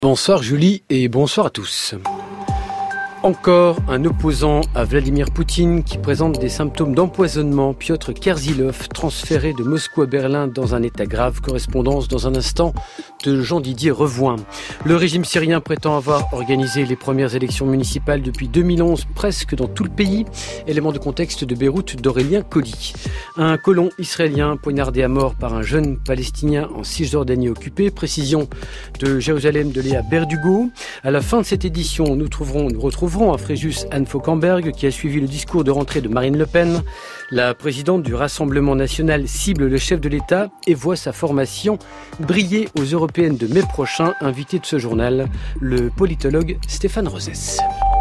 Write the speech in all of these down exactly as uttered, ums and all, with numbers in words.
Bonsoir Julie et bonsoir à tous. Encore un opposant à Vladimir Poutine qui présente des symptômes d'empoisonnement. Piotr Kerzilov, transféré de Moscou à Berlin dans un état grave. Correspondance dans un instant de Jean-Didier Revoin. Le régime syrien prétend avoir organisé les premières élections municipales depuis deux mille onze, presque dans tout le pays. Élément de contexte de Beyrouth d'Aurélien Colli. Un colon israélien poignardé à mort par un jeune palestinien en Cisjordanie occupée. Précision de Jérusalem de Léa Berdugo. À la fin de cette édition, nous trouverons, nous retrouverons à Fréjus Anne Fauquemberg qui a suivi le discours de rentrée de Marine Le Pen. La présidente du Rassemblement national cible le chef de l'État et voit sa formation briller aux européennes de mai prochain. Invité de ce journal, le politologue Stéphane Rosès.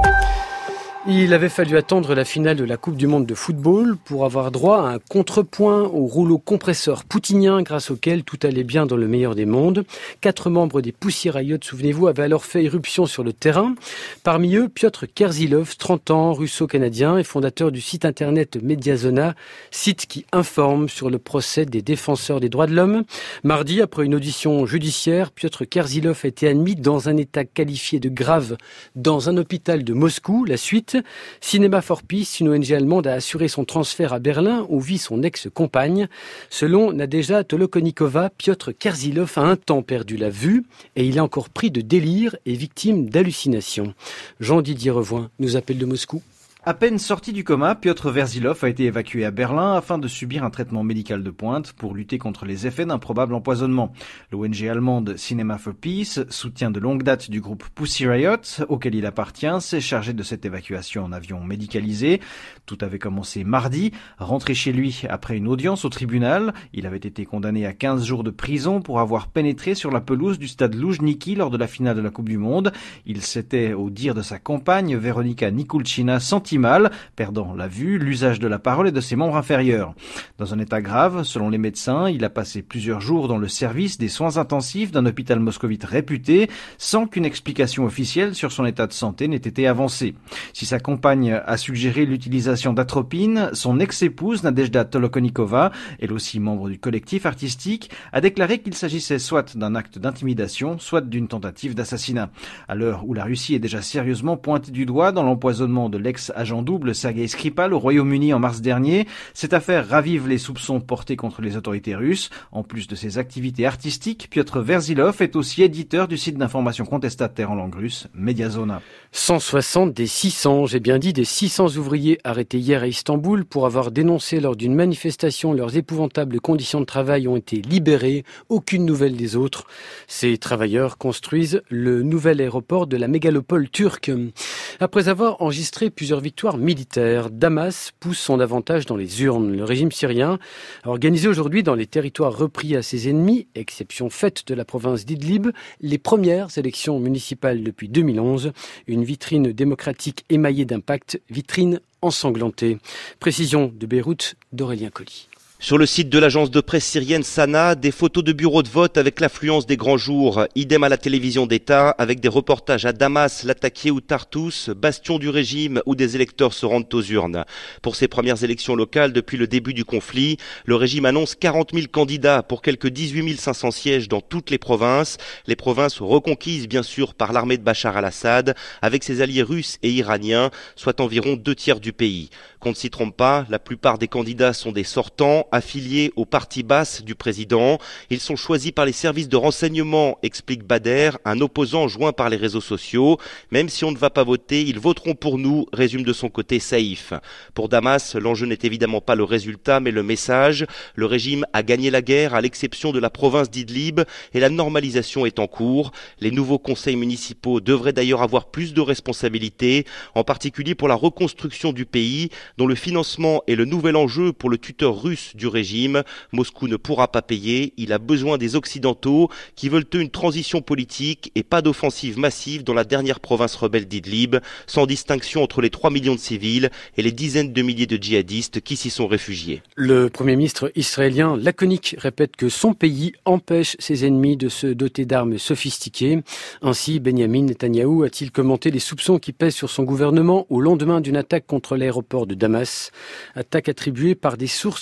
Il avait fallu attendre la finale de la Coupe du Monde de football pour avoir droit à un contrepoint au rouleau compresseur poutinien grâce auquel tout allait bien dans le meilleur des mondes. Quatre membres des Pussy Riot, souvenez-vous, avaient alors fait irruption sur le terrain. Parmi eux, Piotr Kerzilov, trente ans, russo-canadien et fondateur du site internet Mediazona, site qui informe sur le procès des défenseurs des droits de l'homme. Mardi, après une audition judiciaire, Piotr Kerzilov a été admis dans un état qualifié de grave dans un hôpital de Moscou. La suite, Cinema for Peace, une O N G allemande, a assuré son transfert à Berlin où vit son ex-compagne. Selon Nadezhda Tolokonnikova, Piotr Kerzilov a un temps perdu la vue et il est encore pris de délire et victime d'hallucinations. Jean-Didier Revoin nous appelle de Moscou. À peine sorti du coma, Piotr Kerzilov a été évacué à Berlin afin de subir un traitement médical de pointe pour lutter contre les effets d'un probable empoisonnement. L'O N G allemande Cinema for Peace, soutien de longue date du groupe Pussy Riot, auquel il appartient, s'est chargé de cette évacuation en avion médicalisé. Tout avait commencé mardi. Rentré chez lui après une audience au tribunal, il avait été condamné à quinze jours de prison pour avoir pénétré sur la pelouse du stade Loujniki lors de la finale de la Coupe du Monde. Il s'était, au dire de sa compagne, Veronika Nikulchina, senti mal, perdant la vue, l'usage de la parole et de ses membres inférieurs. Dans un état grave, selon les médecins, il a passé plusieurs jours dans le service des soins intensifs d'un hôpital moscovite réputé, sans qu'une explication officielle sur son état de santé n'ait été avancée. Si sa compagne a suggéré l'utilisation d'atropine, son ex-épouse Nadezhda Tolokonnikova, elle aussi membre du collectif artistique, a déclaré qu'il s'agissait soit d'un acte d'intimidation, soit d'une tentative d'assassinat. À l'heure où la Russie est déjà sérieusement pointée du doigt dans l'empoisonnement de l'ex agent double Sergei Skripal au Royaume-Uni en mars dernier, cette affaire ravive les soupçons portés contre les autorités russes. En plus de ses activités artistiques, Piotr Kerzilov est aussi éditeur du site d'information contestataire en langue russe, Mediazona. cent soixante des six cents, j'ai bien dit des six cents ouvriers arrêtés hier à Istanbul pour avoir dénoncé lors d'une manifestation leurs épouvantables conditions de travail ont été libérés. Aucune nouvelle des autres. Ces travailleurs construisent le nouvel aéroport de la mégalopole turque. Après avoir enregistré plusieurs victoire militaire, Damas pousse son avantage dans les urnes. Le régime syrien a organisé aujourd'hui dans les territoires repris à ses ennemis, exception faite de la province d'Idlib, les premières élections municipales depuis deux mille onze. Une vitrine démocratique émaillée d'impact, vitrine ensanglantée. Précision de Beyrouth d'Aurélien Colli. Sur le site de l'agence de presse syrienne Sana, des photos de bureaux de vote avec l'affluence des grands jours. Idem à la télévision d'État, avec des reportages à Damas, Latakia ou Tartous, bastion du régime où des électeurs se rendent aux urnes. Pour ces premières élections locales depuis le début du conflit, le régime annonce quarante mille candidats pour quelques dix-huit mille cinq cents sièges dans toutes les provinces. Les provinces reconquises bien sûr par l'armée de Bachar al-Assad, avec ses alliés russes et iraniens, soit environ deux tiers du pays. Qu'on ne s'y trompe pas, la plupart des candidats sont des sortants, affiliés au parti basse du président. Ils sont choisis par les services de renseignement, explique Bader, un opposant joint par les réseaux sociaux. Même si on ne va pas voter, ils voteront pour nous, résume de son côté Saïf. Pour Damas, l'enjeu n'est évidemment pas le résultat, mais le message. Le régime a gagné la guerre, à l'exception de la province d'Idlib, et la normalisation est en cours. Les nouveaux conseils municipaux devraient d'ailleurs avoir plus de responsabilités, en particulier pour la reconstruction du pays, dont le financement est le nouvel enjeu pour le tuteur russe du régime. Moscou ne pourra pas payer, il a besoin des Occidentaux qui veulent une transition politique et pas d'offensive massive dans la dernière province rebelle d'Idlib, sans distinction entre les trois millions de civils et les dizaines de milliers de djihadistes qui s'y sont réfugiés. Le Premier ministre israélien laconique répète que son pays empêche ses ennemis de se doter d'armes sophistiquées. Ainsi, Benjamin Netanyahou a-t-il commenté les soupçons qui pèsent sur son gouvernement au lendemain d'une attaque contre l'aéroport de Damas, attaque attribuée par des sources du régime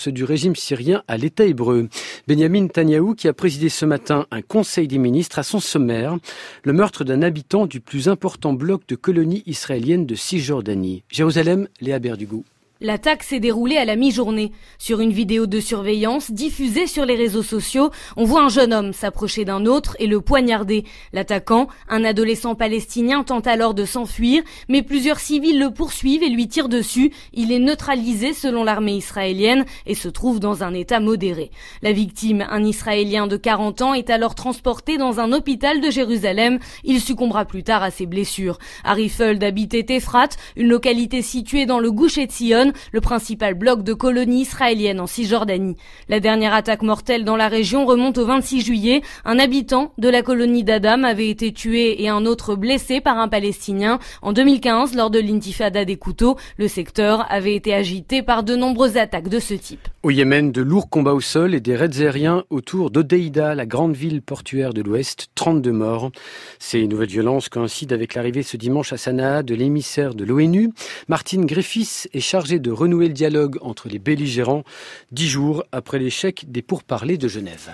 régime syrien à l'État hébreu. Benyamin Netanyahou qui a présidé ce matin un conseil des ministres à son sommaire, le meurtre d'un habitant du plus important bloc de colonies israéliennes de Cisjordanie. Jérusalem, Léa Berdugo. L'attaque s'est déroulée à la mi-journée. Sur une vidéo de surveillance diffusée sur les réseaux sociaux, on voit un jeune homme s'approcher d'un autre et le poignarder. L'attaquant, un adolescent palestinien, tente alors de s'enfuir, mais plusieurs civils le poursuivent et lui tirent dessus. Il est neutralisé selon l'armée israélienne et se trouve dans un état modéré. La victime, un Israélien de quarante ans, est alors transporté dans un hôpital de Jérusalem. Il succombera plus tard à ses blessures. Arifeld habitait Ephrat, une localité située dans le Gush Etzion, le principal bloc de colonies israéliennes en Cisjordanie. La dernière attaque mortelle dans la région remonte au vingt-six juillet. Un habitant de la colonie d'Adam avait été tué et un autre blessé par un Palestinien. En deux mille quinze, lors de l'intifada des couteaux, le secteur avait été agité par de nombreuses attaques de ce type. Au Yémen, de lourds combats au sol et des raids aériens autour d'Hodeïda, la grande ville portuaire de l'Ouest, trente-deux morts. Ces nouvelles violences coïncident avec l'arrivée ce dimanche à Sanaa de l'émissaire de l'ONU. Martin Griffiths est chargé de renouer le dialogue entre les belligérants, dix jours après l'échec des pourparlers de Genève.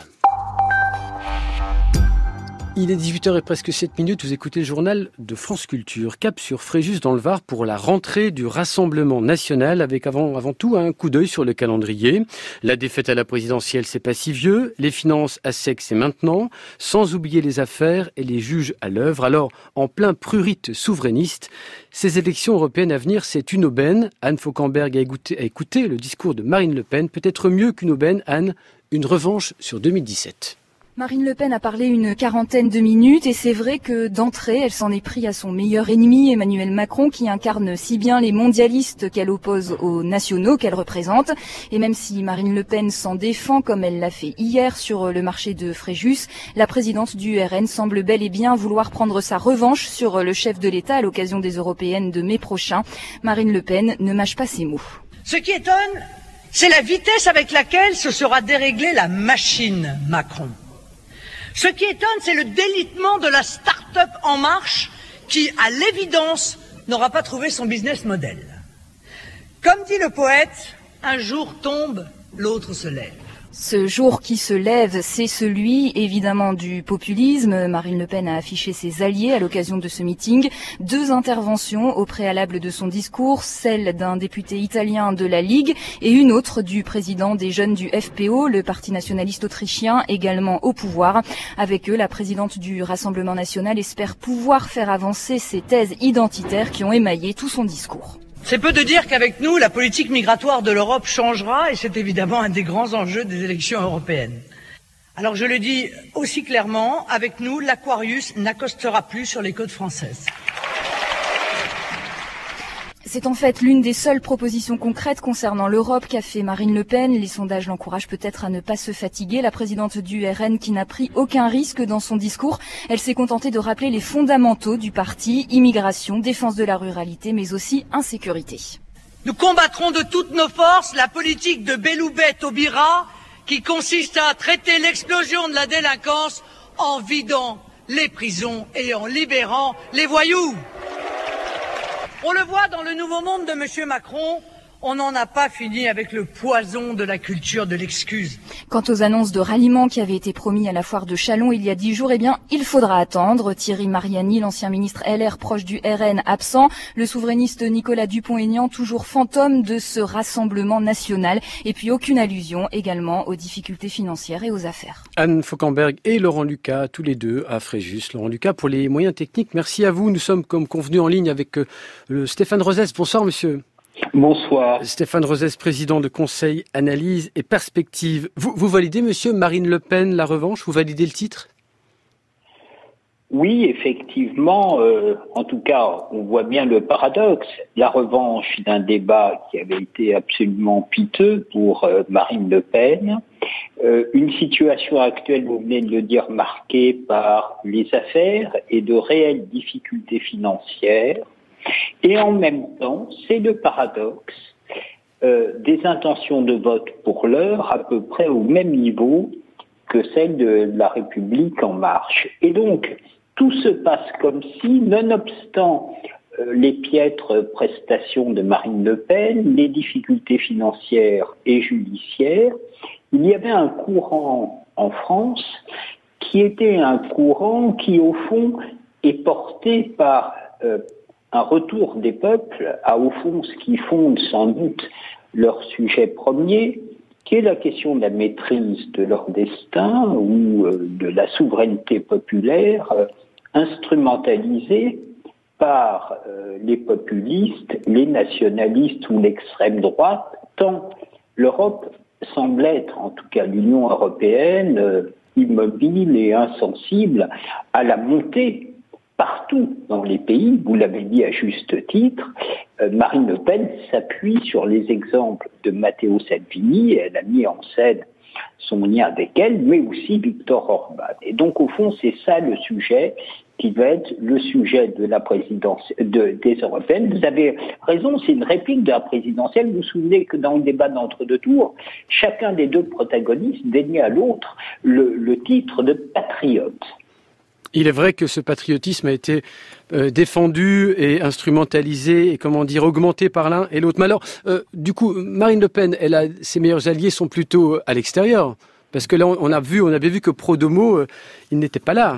Il est dix-huit heures et presque sept minutes, vous écoutez le journal de France Culture. Cap sur Fréjus dans le Var pour la rentrée du Rassemblement national avec avant, avant tout un coup d'œil sur le calendrier. La défaite à la présidentielle, c'est pas si vieux. Les finances à sec, c'est maintenant. Sans oublier les affaires et les juges à l'œuvre. Alors, en plein prurite souverainiste, ces élections européennes à venir, c'est une aubaine. Anne Fauquemberg a écouté, a écouté le discours de Marine Le Pen. Peut-être mieux qu'une aubaine, Anne, une revanche sur deux mille dix-sept. Marine Le Pen a parlé une quarantaine de minutes et c'est vrai que d'entrée, elle s'en est pris à son meilleur ennemi, Emmanuel Macron, qui incarne si bien les mondialistes qu'elle oppose aux nationaux qu'elle représente. Et même si Marine Le Pen s'en défend, comme elle l'a fait hier sur le marché de Fréjus, la présidente du R N semble bel et bien vouloir prendre sa revanche sur le chef de l'État à l'occasion des européennes de mai prochain. Marine Le Pen ne mâche pas ses mots. Ce qui étonne, c'est la vitesse avec laquelle se sera déréglée la machine Macron. Ce qui étonne, c'est le délitement de la start-up En Marche qui, à l'évidence, n'aura pas trouvé son business model. Comme dit le poète, un jour tombe, l'autre se lève. Ce jour qui se lève, c'est celui, évidemment, du populisme. Marine Le Pen a affiché ses alliés à l'occasion de ce meeting. Deux interventions au préalable de son discours, celle d'un député italien de la Ligue et une autre du président des jeunes du F P O, le parti nationaliste autrichien, également au pouvoir. Avec eux, la présidente du Rassemblement national espère pouvoir faire avancer ces thèses identitaires qui ont émaillé tout son discours. C'est peu de dire qu'avec nous, la politique migratoire de l'Europe changera et c'est évidemment un des grands enjeux des élections européennes. Alors je le dis aussi clairement, avec nous, l'Aquarius n'accostera plus sur les côtes françaises. C'est en fait l'une des seules propositions concrètes concernant l'Europe qu'a fait Marine Le Pen. Les sondages l'encouragent peut-être à ne pas se fatiguer. La présidente du R N qui n'a pris aucun risque dans son discours, elle s'est contentée de rappeler les fondamentaux du parti, immigration, défense de la ruralité, mais aussi insécurité. Nous combattrons de toutes nos forces la politique de Belloubet-Taubira qui consiste à traiter l'explosion de la délinquance en vidant les prisons et en libérant les voyous. On le voit dans le nouveau monde de M. Macron, on n'en a pas fini avec le poison de la culture de l'excuse. Quant aux annonces de ralliement qui avaient été promis à la foire de Châlons il y a dix jours, eh bien, il faudra attendre. Thierry Mariani, l'ancien ministre L R proche du R N, absent. Le souverainiste Nicolas Dupont-Aignan, toujours fantôme de ce rassemblement national. Et puis aucune allusion également aux difficultés financières et aux affaires. Anne Fauquemberg et Laurent Lucas, tous les deux à Fréjus. Laurent Lucas pour les moyens techniques. Merci à vous. Nous sommes comme convenu en ligne avec euh, Stéphane Rosès. Bonsoir monsieur. Bonsoir. Stéphane Rosès, président de Conseil, Analyse et Perspective. Vous, vous validez, monsieur, Marine Le Pen, la revanche? Vous validez le titre? Oui, effectivement. Euh, en tout cas, on voit bien le paradoxe. La revanche d'un débat qui avait été absolument piteux pour euh, Marine Le Pen. Euh, une situation actuelle, vous venez de le dire, marquée par les affaires et de réelles difficultés financières. Et en même temps, c'est le paradoxe, euh, des intentions de vote pour l'heure à peu près au même niveau que celle de la République en marche. Et donc, tout se passe comme si, nonobstant les piètres prestations de Marine Le Pen, les difficultés financières et judiciaires, il y avait un courant en France qui était un courant qui, au fond, est porté par euh, un retour des peuples à, au fond, ce qui fonde sans doute leur sujet premier, qui est la question de la maîtrise de leur destin ou euh, de la souveraineté populaire euh, instrumentalisée par euh, les populistes, les nationalistes ou l'extrême droite, tant l'Europe semble être, en tout cas l'Union européenne, euh, immobile et insensible à la montée partout dans les pays, vous l'avez dit à juste titre. euh, Marine Le Pen s'appuie sur les exemples de Matteo Salvini, et elle a mis en scène son lien avec elle, mais aussi Viktor Orban. Et donc, au fond, c'est ça le sujet qui va être le sujet de la présidence de, des européennes. Vous avez raison, c'est une réplique de la présidentielle. Vous vous souvenez que dans le débat d'entre-deux tours, chacun des deux protagonistes déniait à l'autre le, le titre de patriote. Il est vrai que ce patriotisme a été euh, défendu et instrumentalisé et, comment dire, augmenté par l'un et l'autre. Mais alors, euh, du coup, Marine Le Pen, elle a, ses meilleurs alliés sont plutôt à l'extérieur. Parce que là, on a vu, on avait vu que Pro-Domo, euh, il n'était pas là.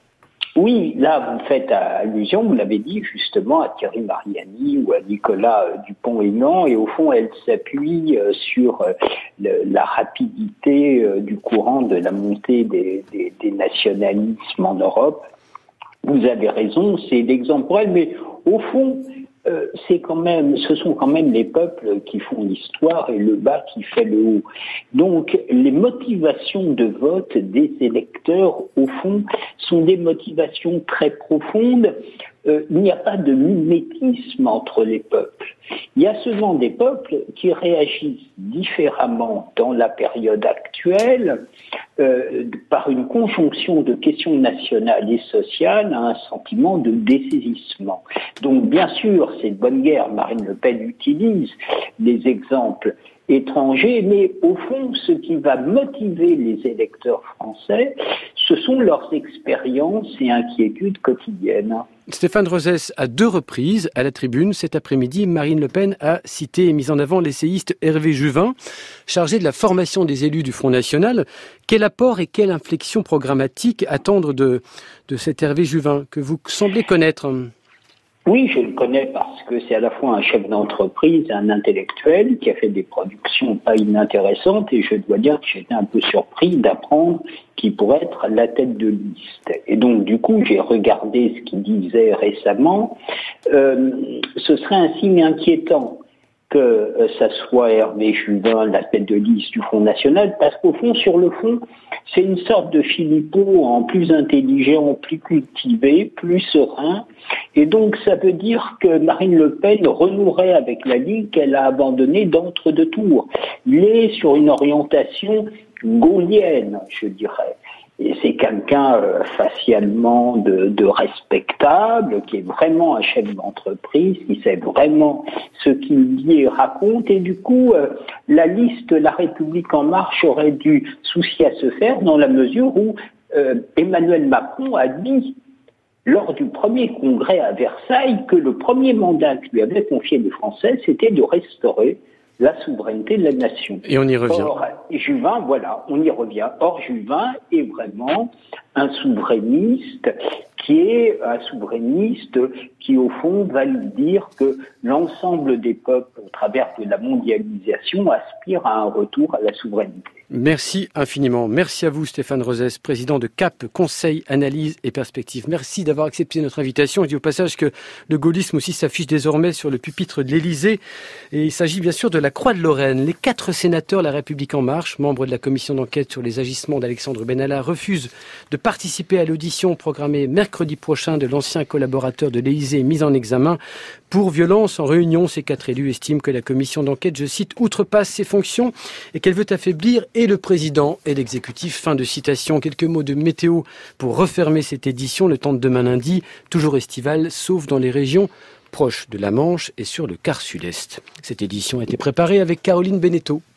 Oui, là, vous faites allusion, vous l'avez dit justement, à Thierry Mariani ou à Nicolas Dupont-Aignan, et au fond, elle s'appuie sur le, la rapidité du courant de la montée des, des, des nationalismes en Europe. Vous avez raison, c'est l'exemple pour elle, mais au fond, euh, c'est quand même, ce sont quand même les peuples qui font l'histoire et le bas qui fait le haut. Donc, les motivations de vote des électeurs, au fond, sont des motivations très profondes. Euh, il n'y a pas de mimétisme entre les peuples. Il y a seulement des peuples qui réagissent différemment dans la période actuelle euh, par une conjonction de questions nationales et sociales à un sentiment de dessaisissement. Donc, bien sûr, c'est de bonne guerre. Marine Le Pen utilise des exemples étrangers, mais au fond, ce qui va motiver les électeurs français, ce sont leurs expériences et inquiétudes quotidiennes. Stéphane Rosès, à deux reprises, à la tribune, cet après-midi, Marine Le Pen a cité et mis en avant l'essayiste Hervé Juvin, chargé de la formation des élus du Front National. Quel apport et quelle inflexion programmatique attendre de, de cet Hervé Juvin, que vous semblez connaître ? Oui, je le connais parce que c'est à la fois un chef d'entreprise et un intellectuel qui a fait des productions pas inintéressantes, et je dois dire que j'étais un peu surpris d'apprendre qu'il pourrait être la tête de liste. Et donc, du coup, j'ai regardé ce qu'il disait récemment. Euh, ce serait un signe inquiétant que euh, ça soit Hervé Juvin, la tête de liste du Front National, parce qu'au fond, sur le fond, c'est une sorte de Philippot en plus intelligent, plus cultivé, plus serein. Et donc, ça veut dire que Marine Le Pen renouerait avec la ligne qu'elle a abandonnée d'entre-deux tours. Il est sur une orientation gaullienne, je dirais. Et c'est quelqu'un euh, facialement de, de respectable, qui est vraiment un chef d'entreprise, qui sait vraiment ce qu'il dit et raconte. Et du coup, euh, la liste La République En Marche aurait dû souci à se faire dans la mesure où euh, Emmanuel Macron a dit lors du premier congrès à Versailles que le premier mandat que lui avaient confié les Français, c'était de restaurer la souveraineté de la nation. Et on y revient. Or, Juvin, voilà, on y revient. Or, Juvin est vraiment un souverainiste qui est un souverainiste qui, au fond, va lui dire que l'ensemble des peuples, au travers de la mondialisation, aspirent à un retour à la souveraineté. Merci infiniment. Merci à vous, Stéphane Rosès, président de C A P, Conseil, Analyse et Perspective. Merci d'avoir accepté notre invitation. Je dis au passage que le gaullisme aussi s'affiche désormais sur le pupitre de l'Élysée. Et il s'agit bien sûr de la Croix de Lorraine. Les quatre sénateurs La République En Marche, membres de la commission d'enquête sur les agissements d'Alexandre Benalla, refusent de participer à l'audition programmée mercredi prochain de l'ancien collaborateur de l'Élysée mis en examen pour violence en réunion. Ces quatre élus estiment que la commission d'enquête, je cite, outrepasse ses fonctions et qu'elle veut affaiblir et le président et l'exécutif. Fin de citation. Quelques mots de météo pour refermer cette édition. Le temps de demain lundi, toujours estival, sauf dans les régions proches de la Manche et sur le quart sud-est. Cette édition a été préparée avec Caroline Beneteau.